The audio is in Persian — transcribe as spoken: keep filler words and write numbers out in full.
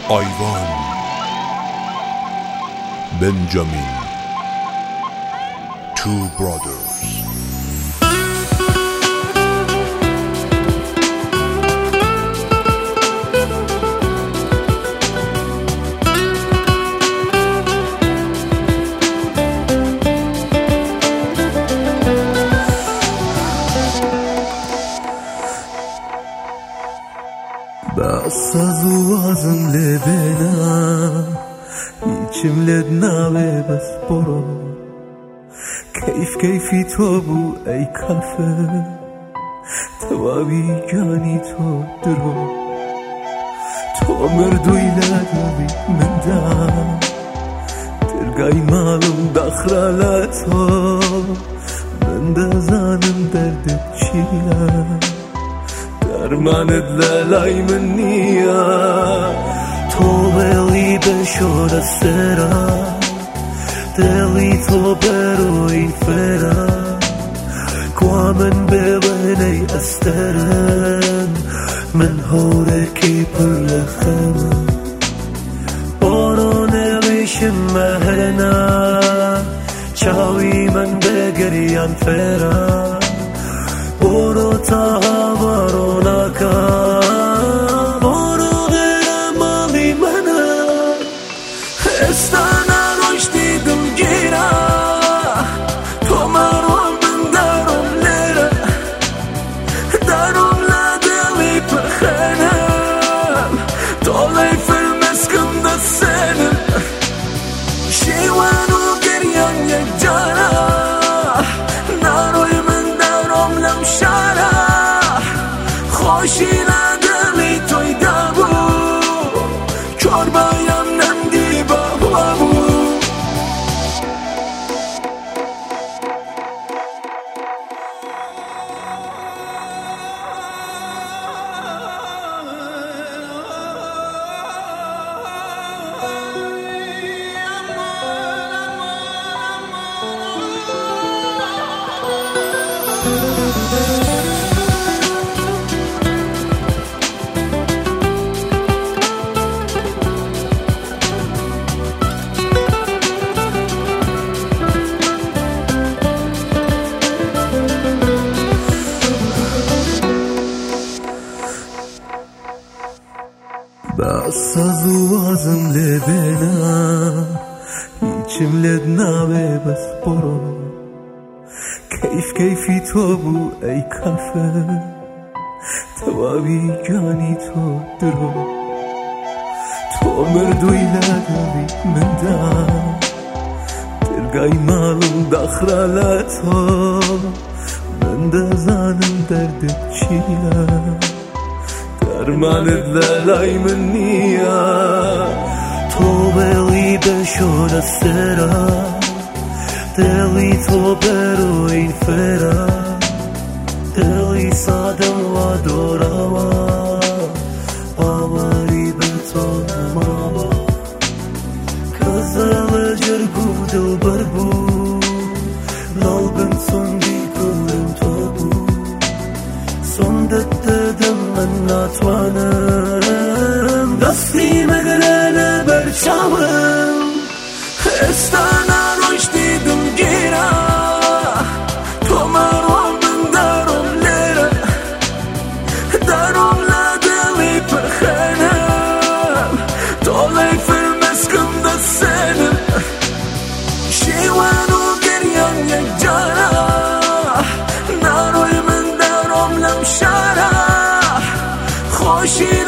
آیوان بنجامین Two Brothers. بس از وازم لبنا هیچم لد ناوه بس برو کیف کیفی تو بو ای کافه توابی جانی تو درو تو مردوی لدوی من دا ترگای مالم داخرالا تو من دا زانم دردت چیه درمانت لالای من نیا تو بلی بشود استرا دلی تو بروی فرا کوا من ببینی استرن من هورکی پر لخم بارون میشم مهرنا چاوی من بگریان فرا برو تا بارو نکن برو غیر مالی منه استانه روش دیدم گیره تو مروم من دارم لیره دارم لدلی پخنم طولی فیلم اسکم دا سنم شیوانو گریان یک جانه ناروی من دارم لم شاره خوشی ندلی توی دابو چوربایم نمدی بابو بس از وازم لبنا هیچم لد ناوه بس برو کیف کیفی تو بو ای کافه توابی جانی تو درو تو مردوی لدوی من دا ترگای مالم داخرالا تو من دا زانم دردت چیه درمانت لالای من نیا تو بلی بشود استرا دلی تو بروی فرا دلی سادم و دورا باوری به تو نماما کزال جرگو دل بربو لالبن سندی کلم تو بو سندت دم من ناتوانم دستی مگرانه برچامم استانه روش دیدم گیره تو مروم من دارم لیره دارم لدلی پخنم طولی فیلم اسکم دا سنم شیوانو گریان یک جانه ناروی من دارم لم شاره خوشی